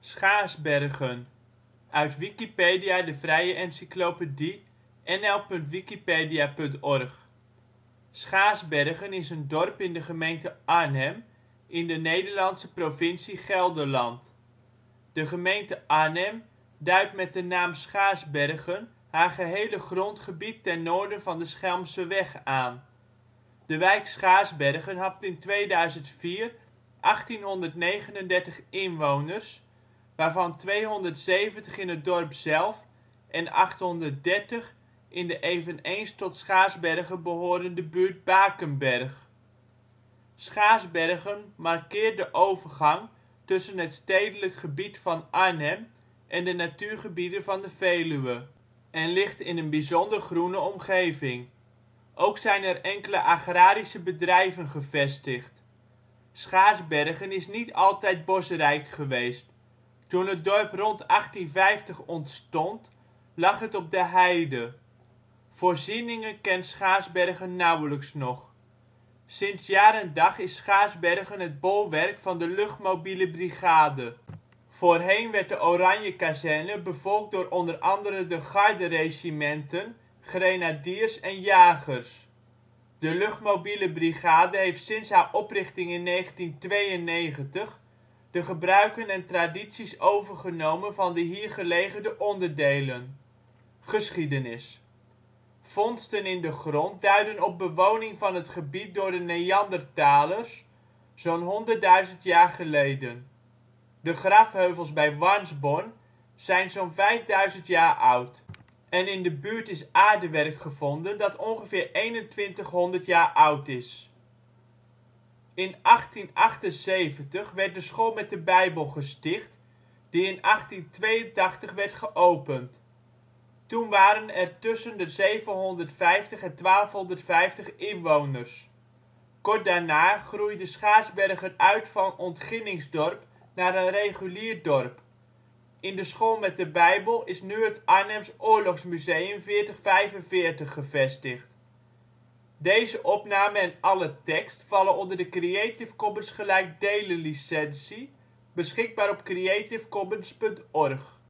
Schaarsbergen, uit Wikipedia, de vrije encyclopedie. nl.wikipedia.org. Schaarsbergen is een dorp in de gemeente Arnhem, in de Nederlandse provincie Gelderland. De gemeente Arnhem duidt met de naam Schaarsbergen haar gehele grondgebied ten noorden van de Schelmseweg aan. De wijk Schaarsbergen had in 2004 1839 inwoners, waarvan 270 in het dorp zelf en 830 in de eveneens tot Schaarsbergen behorende buurt Bakenberg. Schaarsbergen markeert de overgang tussen het stedelijk gebied van Arnhem en de natuurgebieden van de Veluwe, en ligt in een bijzonder groene omgeving. Ook zijn er enkele agrarische bedrijven gevestigd. Schaarsbergen is niet altijd bosrijk geweest. Toen het dorp rond 1850 ontstond, lag het op de heide. Voorzieningen kent Schaarsbergen nauwelijks nog. Sinds jaar en dag is Schaarsbergen het bolwerk van de luchtmobiele brigade. Voorheen werd de Oranjekazerne bevolkt door onder andere de garderegimenten, grenadiers en jagers. De luchtmobiele brigade heeft sinds haar oprichting in 1992 de gebruiken en tradities overgenomen van de hier gelegerde onderdelen. Geschiedenis. Vondsten in de grond duiden op bewoning van het gebied door de Neandertalers zo 'n 100.000 jaar geleden. De grafheuvels bij Warnsborn zijn zo 'n 5000 jaar oud, en in de buurt is aardewerk gevonden dat ongeveer 2100 jaar oud is. In 1878 werd de school met de bijbel gesticht, die in 1882 werd geopend. Toen waren er tussen de 750 en 1250 inwoners. Kort daarna groeide Schaarsbergen uit van ontginningsdorp naar een regulier dorp. In de school met de bijbel is nu het Arnhems Oorlogsmuseum 4045 gevestigd. Deze opname en alle tekst vallen onder de Creative Commons gelijkdelen licentie, beschikbaar op creativecommons.org